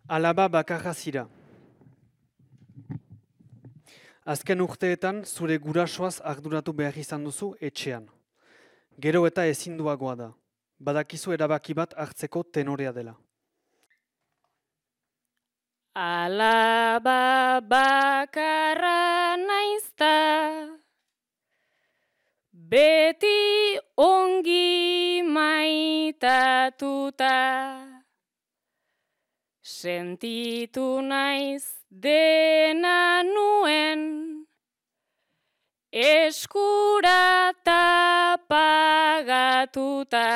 Alaba bakarra zira. Azken urteetan zure gurasoaz arduratu behar izan duzu etxean. Gero eta ezinduagoa da. Badakizu erabaki bat hartzeko tenorea dela. Alaba bakarra naizta, beti ongi maitatuta, sentitu naiz dena nuen, eskurata pagatuta.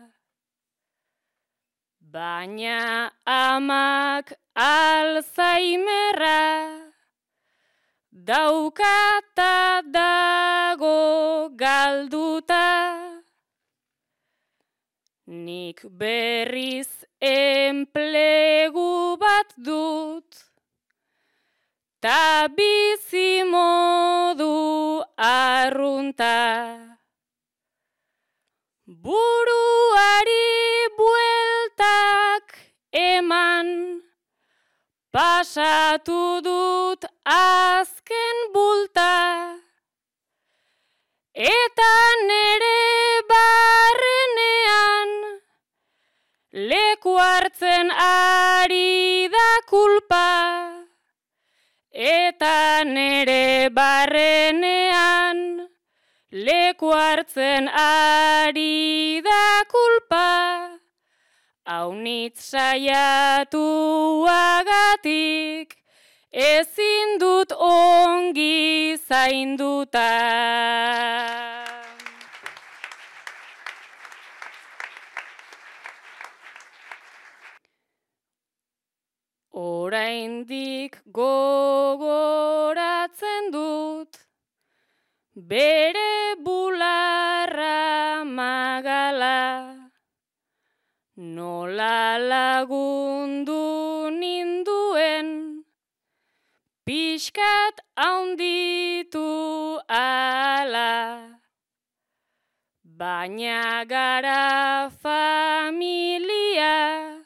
Baina amak alzheimerra daukata dago galduta. Nik berriz enplegu bat dut, ta bizimodu arrunta. Buruari bueltak eman, pasatu dut azken bulta, eta nere barrenean leku hartzen ari da kulpa, eta nere barrenean leku hartzen ari da kulpa, haunitz saiatuagatik ezin dut ongi zainduta. Oraindik gogoratzen dut bere bularra magala, nola lagundu ninduen, pixkat haunditu ala. Baina gara familia,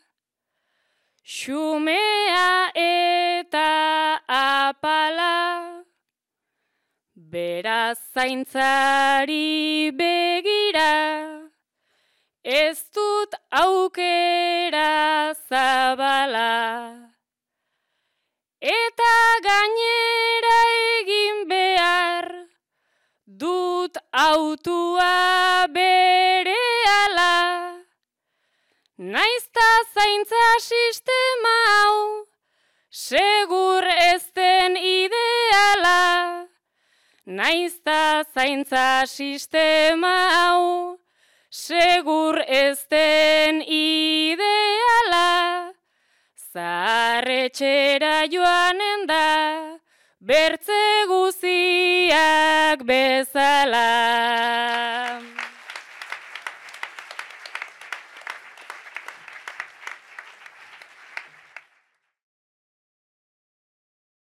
xumea eta apala, beraz zaintzari begira, ez dut aukera zabala. Eta gainera egin behar, dut autua berehala, naizta zaintza sistema hau, segur ez den ideala. Naizta zaintza sistema hau, segur ez den ideala. Zaharretxera joanen da, bertze guziak bezala.